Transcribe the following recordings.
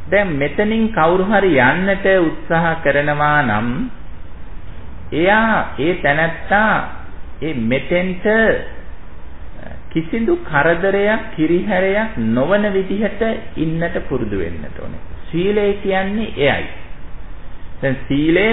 දැන් මෙතනින් කවුරු හරි යන්නට උත්සාහ කරනවා නම් එයා ඒ තැනැත්තා ඒ මෙතෙන්ට කිසිදු කරදරයක් කිරිහැරයක් නොවන විදිහට ඉන්නට පුරුදු වෙන්නට ඕනේ. සීලය කියන්නේ එයයි. දැන් සීලය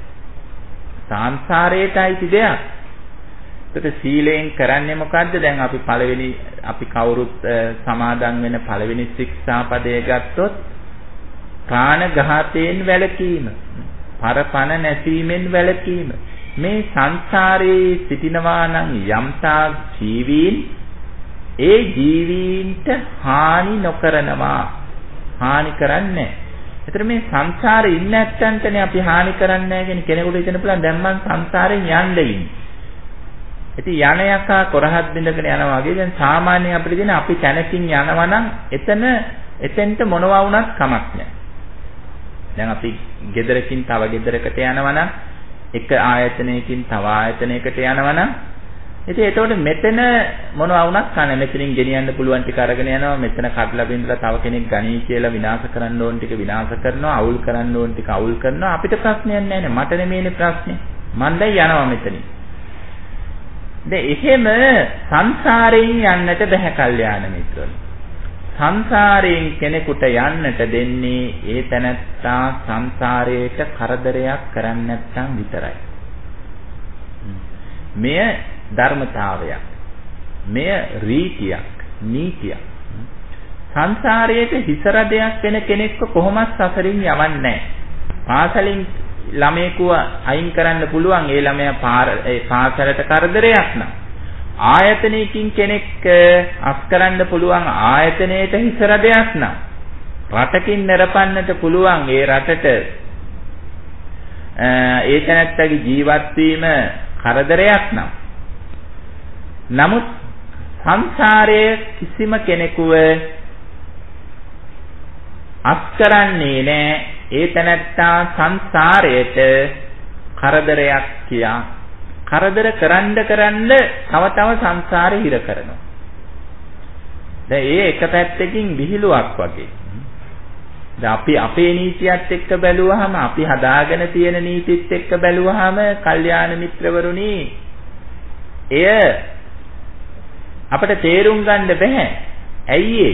සංසාරයට අයිති දෙයක්. ඒකට සීලයෙන් කරන්නේ මොකද්ද? දැන් අපි කවුරුත් සමාදන් වෙන පළවෙනි ශික්ෂාපදය ගත්තොත් ප්‍රාණඝාතයෙන් වැළකීම, පරපණ නැසීමෙන් වැළකීම. මේ සංසාරයේ සිටිනවා නම් යම්තා ජීවීන් ඒ ජීවීන්ට හානි නොකරනවා. හානි කරන්නේ. ඒතර මේ සංසාරේ ඉන්න නැත්තන්ටනේ අපි හානි කරන්නේ නැහැ කියන කෙනෙකුට හිතන්න පුළුවන් දැන් මං සංසාරයෙන් යන්න ඉන්නේ. ඉතින් යන යකා කොරහත් බින්දගෙන යනවා වගේ දැන් සාමාන්‍යයෙන් අපිට දෙන අපි තැනකින් යනවා නම් එතෙන්ට මොනවා වුණත් කමක් නැහැ. දැන් අපි ගෙදරකින් තව ගෙදරකට යනවා නම් එක ආයතනයකින් තව ආයතනයකට යනවා නම් ඉතින් ඒතකොට මෙතන මොනවා වුණත් කන මෙතනින් ගෙනියන්න පුළුවන් ටික අරගෙන යනවා මෙතන කඩලා බින්දලා තව කෙනෙක් ගණී කියලා විනාශ කරන්න ඕන ටික විනාශ කරනවා අවුල් කරන්න ඕන ටික අවුල් කරනවා අපිට ප්‍රශ්නයක් නැහැ නේ මට නෙමෙයිනේ ප්‍රශ්නේ මන් දැන් යනවා මෙතනින් දැන් එහෙම සංසාරයෙන් යන්නට බෑ කල්යාණ මිත්‍රයනි සංසාරයෙන් කෙනෙකුට යන්නට දෙන්නේ ඒ තැනත්තා සංසාරයට කරදරයක් කරන්නේ නැත්නම් විතරයි මෙය ධර්මතාවයක් මෙය රීතියක් නීතියක් සංසාරයේ හිසරදයක් වෙන කෙනෙක්ව කොහොමත් සසරින් යවන්නේ නැහැ පාසලින් ළමයෙකුව අයින් කරන්න පුළුවන් ඒ ළමයා ඒ පාසලට කරදරයක් නම් ආයතනයකින් කෙනෙක් අස් කරන්න පුළුවන් ආයතනයේට හිසරදයක් නම් රටකින් නරපන්නට පුළුවන් ඒ රටට ඒ තැනැත්තගේ ජීවත් වීම කරදරයක් නම් නමුත් සංසාරයේ කිසිම කෙනෙකුව අස් කරන්නේ නැහැ ඒ තැනැත්තා සංසාරයට කරදරයක් කියා කරදර කරන්න තව සංසාරේ හිර කරනවා දැන් ඒ එක පැත්තකින් විහිළුවක් වගේ දැන් අපි අපේ නීතියත් එක්ක බැලුවාම අපි හදාගෙන තියෙන නීතිත් එක්ක බැලුවාම කල්යාණ මිත්‍රවරුනි එය අපිට තේරුම් ගන්න බෑ. ඇයි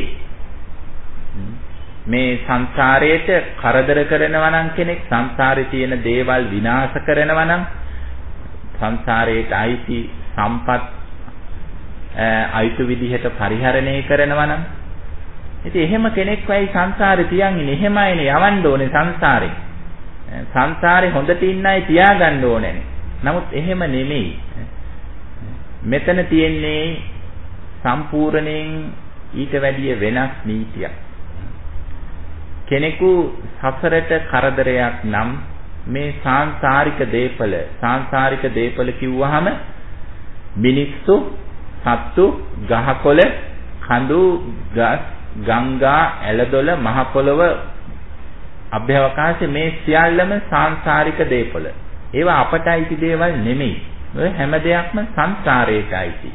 මේ සංසාරයට කරදර කරනවා නම් කෙනෙක් සංසාරේ තියෙන දේවල් විනාශ කරනවා නම් සංසාරයට අයිති සම්පත් අයිති විදිහට පරිහරණය කරනවා නම් ඉතින් එහෙම කෙනෙක් වෙයි සංසාරේ තියන්නේ එහෙමයිනේ යවන්න ඕනේ සංසාරේ. සංසාරේ හොඳට ඉන්නයි තියාගන්න ඕනේ. නමුත් එහෙම නෙමෙයි. මෙතන තියෙන්නේ සම්පූර්ණයෙන් ඊට වැඩිය වෙනස් නීතියක්. කෙනෙකු සසරට කරදරයක් නම් මේ සාංශාරික දේපල කිව්වහම මිනිස්සු, සත්තු, ගහකොළ, කඳු, ගස්, ගංගා, ඇලදොල, මහ පොළව, අභ්‍යවකාශ මේ සියල්ලම සාංශාරික දේපල. ඒවා අපට අයිති දේවල් නෙමෙයි. ඔය හැම දෙයක්ම සංසාරයට අයිති.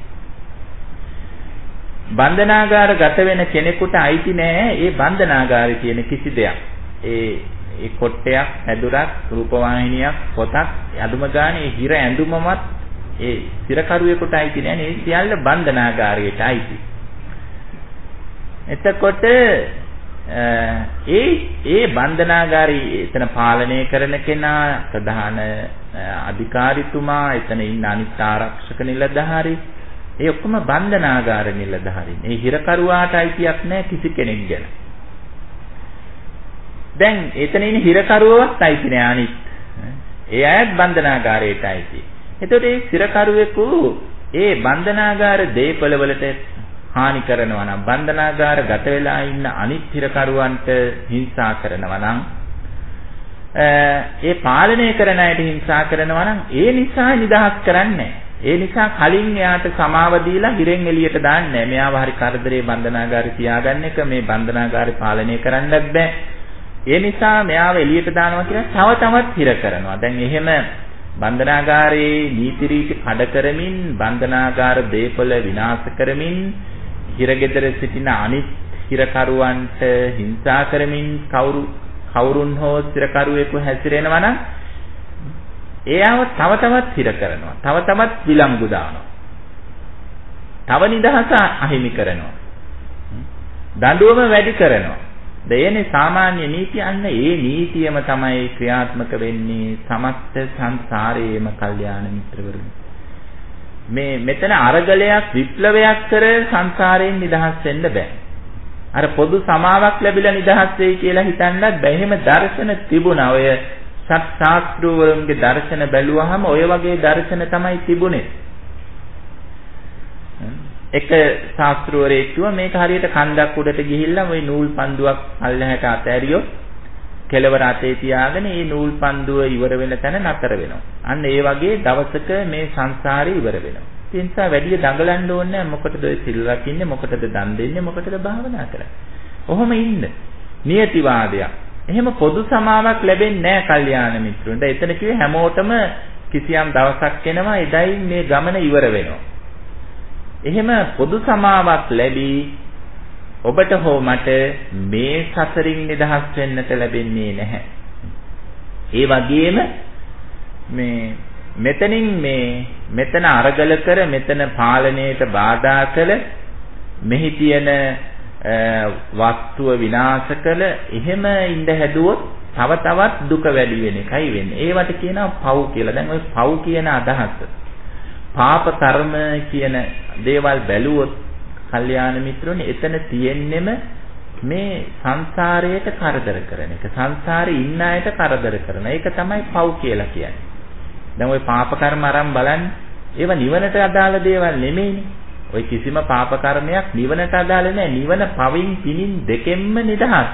බන්ධනාගාර ගත වෙන කෙනෙකුට අයිති නෑ ඒ බන්ධනාගාරේ තියෙන කිසි දෙයක්. ඒ කොට්ටයක්, ඇදුරක්, රූපවාහිනියක්, පොතක්, අඳුම ගානේ හිර ඇඳුමවත් ඒ සිරකරුවෙකුට අයිති නෑ. මේ සියල්ල බන්ධනාගාරයට අයිති. එතකොට ඒ බන්ධනාගාරී එතන පාලනය කරන කෙනා ප්‍රධාන අධිකාරිතුමා එතන ඉන්න අනිත් ආරක්ෂක නිලධාරී ඒ ඔක්කොම බන්ධනාගාර නිලධාරීන්. ඒ හිරකරුවාට අයිතියක් නැහැ කිසි කෙනෙක් ගැන. දැන් එතන ඉන්න හිරකරුවවත් අයිති නැහැ අනිත්. ඒ අයත් බන්ධනාගාරයට අයිති. එතකොට ඒ හිරකරුවෙකු ඒ බන්ධනාගාර දේපල වලට හානි කරනවා නම් බන්ධනාගාර ගත වෙලා ඉන්න අනිත් හිරකරුවන්ට හිංසා කරනවා නම් ඒ පාලනය කරන අයට හිංසා කරනවා නම් ඒ නිසා නිදහස් කරන්නේ ඒ නිසා කලින් එයාට සමාව දීලා හිරෙන් එළියට දාන්නේ මෙයාව හරි කරදරේ බන්ධනාගාරේ තියාගන්න එක මේ බන්ධනාගාරේ පාලනය කරන්නත් බෑ ඒ නිසා මෙයාව එළියට දානවා කියලා තවත් හිර කරනවා දැන් එහෙම බන්ධනාගාරයේ නීති රීති කඩ කරමින් බන්ධනාගාර දේපල විනාශ කරමින් හිරගෙදර සිටින අනිත් හිරකරුවන්ට හිංසා කරමින් කවුරුන් හෝ හිරකරුවෙකු හැසිරෙනවා නම් එයාව තව තවත් හිර කරනවා. තව තවත් විලංගු දානවා. තව නිදහස අහිමි කරනවා. දඬුවම වැඩි කරනවා. දෙයනේ සාමාන්‍ය නීතිය. අන්න ඒ නීතියම තමයි ක්‍රියාත්මක වෙන්නේ සමස්ත සංසාරයේම කල්යාණ මිත්‍රවරුනි. මෙතන අරගලයක් විප්ලවයක් කර සංසාරයෙන් නිදහස් වෙන්න බෑ. අර පොදු සමාවක් ලැබිලා නිදහස් වෙයි කියලා හිතන්නත් බෑ. එහෙම දර්ශන තිබුණා. ඔය සත් ශාස්ත්‍රවරුන්ගේ දර්ශන බැලුවහම ඔය වගේ දර්ශන තමයි තිබුණේ. එක ශාස්ත්‍රවරයෙක් කිව්වා මේක හරියට කන්දක් උඩට ගිහිල්ලා ওই නූල් පන්දුවක් අල්ලහැට අතෑරියොත් කෙලවර අතේ තියාගෙන මේ නූල් පන්දුව ඉවර වෙන තැන නතර වෙනවා. අන්න ඒ වගේ දවසක මේ සංසාරේ ඉවර වෙනවා. ඒ නිසා වැඩි දඟලන්න ඕනේ නැහැ. මොකටද ඔය සිල් රකින්නේ? මොකටද දන් දෙන්නේ? මොකටද භාවනා කරන්නේ? ඔහොම ඉන්න. නියතිවාදයක්. එහෙම පොදු සමාවක් ලැබෙන්නේ නැහැ කල්යාණ මිත්‍රුන්ට. එතන කිව්වේ හැමෝටම කිසියම් දවසක් එනවා එදයි මේ ගමන ඉවර වෙනවා. එහෙම පොදු සමාවක් ලැබී ඔබට හෝ මට මේ සසරින් නිදහස් වෙන්නට ලැබෙන්නේ නැහැ. ඒ වගේම මෙතන අරගල කර මෙතන පාලනයට බාධා කළ මෙහි තියෙන වස්තුව විනාශ කළ එහෙම ඉඳ හැදුවොත් තව තවත් දුක වැඩි වෙන එකයි වෙන්නේ. ඒවට කියනවා පව් කියලා. දැන් ওই පව් කියන අදහස පාප කර්ම කියන දේවල් බැලුවොත් කල්යාණ මිත්‍රෝනි එතන තියෙන්නෙම මේ සංසාරයට කරදර කරන එක. සංසාරේ ඉන්න අයට කරදර කරන එක තමයි පව් කියලා කියන්නේ. දැන් ওই පාප කර්ම අරන් බලන්න. ඒවා නිවනට අදාළ දේවල් නෙමෙයිනේ. ওই කිසිම පාප කර්මයක් නිවනට අදාළ නැහැ. නිවන පවින් පිනින් දෙකෙන්ම නිදහස්.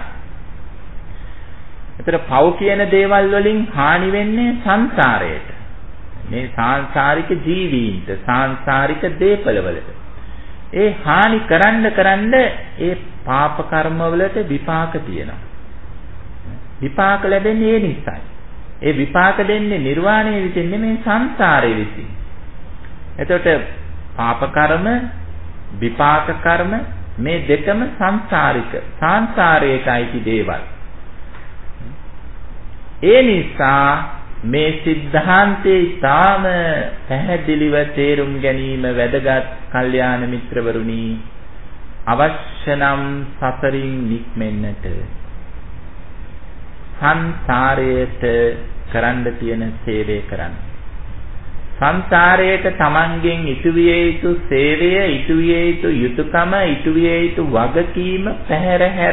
ඒතර පව් කියන දේවල් වලින් හානි වෙන්නේ සංසාරයට. මේ සාංශාරික ජීවීන්ට සාංශාරික දේපලවලට ඒ හානි කරන්න ඒ පාප කර්ම වලට විපාක තියෙනවා. විපාක ලැබෙන්නේ ඒ නිසායි. ඒ විපාක දෙන්නේ නිර්වාණය විසින් නෙමෙයි සංසාරය විසින්. එතකොට පාප කර්ම විපාක කර්ම මේ දෙකම සංසාරයටයි දේවල්. ඒ නිසා මේ සිද්ධාන්තයේ ඊටාම පැහැදිලිව තේරුම් ගැනීම වැදගත් කල්යාණ මිත්‍රවරුනි. අවශ්‍ය නම් සසරින් නික්මෙන්නට සංසාරයට කරන්න තියෙන සේවය කරන්න. සංසාරයට තමන්ගෙන් ඉටුවිය යුතු සේවය, ඉටුවිය යුතු යුතුයකම, ඉටුවිය යුතු වගකීම පැහැර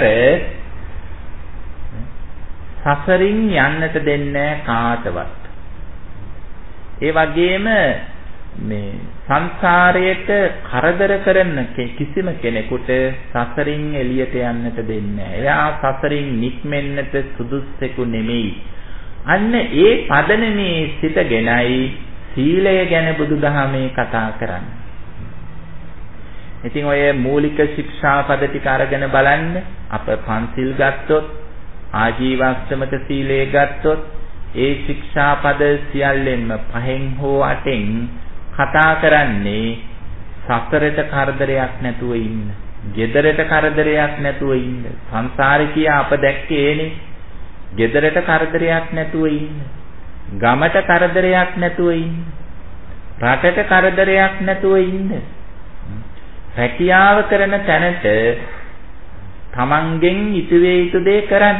සසරින් යන්නට දෙන්නේ කාටවත්. ඒ වගේම මේ සංසාරයට කරදර කරන කිසිම කෙනෙකුට සසරින් එළියට යන්නට දෙන්නේ නැහැ. එයා සසරින් නික්මෙන්නට සුදුස්සෙකු නෙමෙයි. අන්න ඒ පදනමේ සිටගෙනයි සීලය ගැන බුදුදහමේ කතා කරන්නේ. ඉතින් ඔය මූලික ශික්ෂාපද ටික අරගෙන බලන්න. අප පන්සිල් ගත්තොත්, ආජීවාශ්‍රමක සීලය ගත්තොත්, ඒ ශික්ෂාපද සියල්ලෙන්ම 5න් හෝ 8න් කතා කරන්නේ සසරට කරදරයක් නැතුව ඉන්න. ගෙදරට කරදරයක් නැතුව ඉන්න. සංසාරිකය අප දැක්කේ ඒනේ. ගෙදරට කරදරයක් නැතුව ඉන්න. ගමට කරදරයක් නැතුව ඉන්න. රටට කරදරයක් නැතුව ඉන්න. රැකියාව කරන තැනට තමන්ගෙන් ඉතුවේ යුතු දේ කරන්න.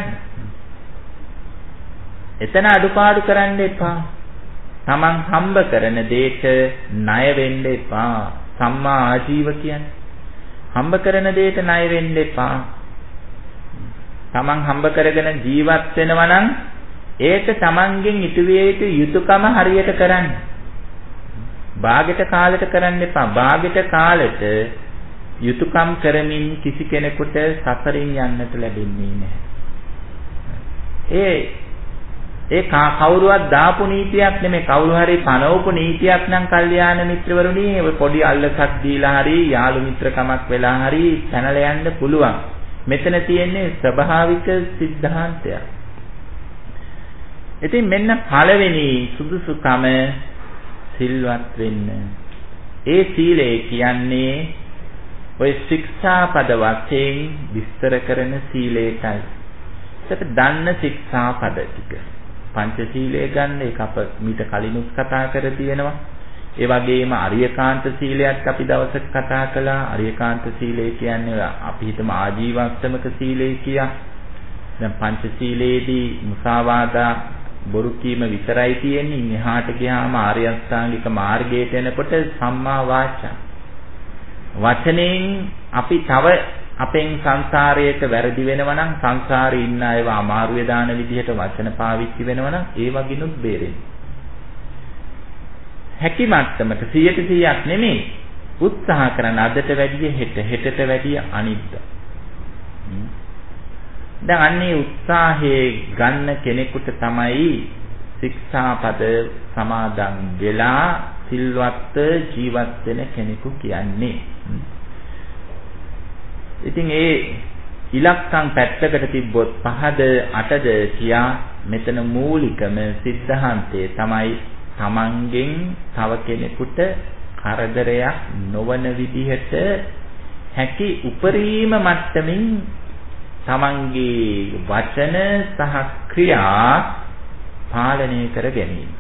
එතන අඩුපාඩු කරන්න එපා. තමන් හම්බ කරන දෙයට ණය වෙන්න එපා. සම්මා ආජීව කියන්නේ. හම්බ කරන දෙයට ණය වෙන්න එපා. තමන් හම්බ කරගෙන ජීවත් වෙනවා නම් ඒක තමන්ගෙන් ඉතුවේ යුතු යුතුයකම හරියට කරන්න. භාගෙට කාලෙට කරන්න එපා. භාගෙට කාලෙට යුතුයකම් කරමින් කිසි කෙනෙකුට සසරින් යන්නට ලැබෙන්නේ නැහැ. ඒ කවුරුවත් දාපු නීතියක් නෙමෙයි. කවුරු හරි පනවපු නීතියක් නම් කල්යාණ මිත්‍රවරුනි ඔය පොඩි අල්ලසක් දීලා හරි යාළු මිත්‍රකමක් වෙලා හරි පැනලා යන්න පුළුවන්. මෙතන තියෙන්නේ ස්වභාවික સિદ્ધාන්තයක්. ඉතින් මෙන්න පළවෙනි සුදුසුකම සිල්වත් වෙන්න. ඒ සීලය කියන්නේ ඔය ශික්ෂාපද වශයෙන් විස්තර කරන සීලයටයි. ඒකට දන්න ශික්ෂාපද ටික. පංචශීලය ගන්න ඒක අප මීට කලිනුත් කතා කර තියෙනවා. ඒ වගේම අරියකාන්ත සීලයත් අපි දවසක කතා කළා. අරියකාන්ත සීලය කියන්නේ අපි හිතමු ආජීවස්තමක සීලය කියලා. දැන් පංචශීලයේදී මුසාවාදා බොරු කීම විතරයි තියෙන්නේ. ඉන්හාට ගියාම ආර්ය අෂ්ටාංගික මාර්ගයට එනකොට සම්මා වාචා. වචනෙන් අපි තව අපෙන් සංසාරයට වැරදි වෙනවා නම් සංසාරේ ඉන්න අයව අමාරුවේ දාන විදිහට වචන පාවිච්චි වෙනවා නම් ඒ වගිනුත් බේරෙන්න. හැකි මට්ටමට 100% නෙමෙයි උත්සාහ කරන අදට වැඩිය හෙටට වැඩිය අනිද්දා. දැන් අන්නේ උත්සාහයේ ගන්න කෙනෙකුට තමයි ශික්ෂාපද සමාදන් වෙලා සිල්වත් ජීවත් වෙන කෙනෙකු කියන්නේ. ඉතින් ඒ ඉලක්කම් පැත්තකට තිබ්බොත් 5ද 8ද කියා මෙතන මූලිකම સિદ્ધාන්තය තමයි තමන්ගෙන් තව කෙනෙකුට කරදරයක් නොවන විදිහට හැකි උපරිම මට්ටමින් තමන්ගේ වචන සහ ක්‍රියා පාලනය කර ගැනීම.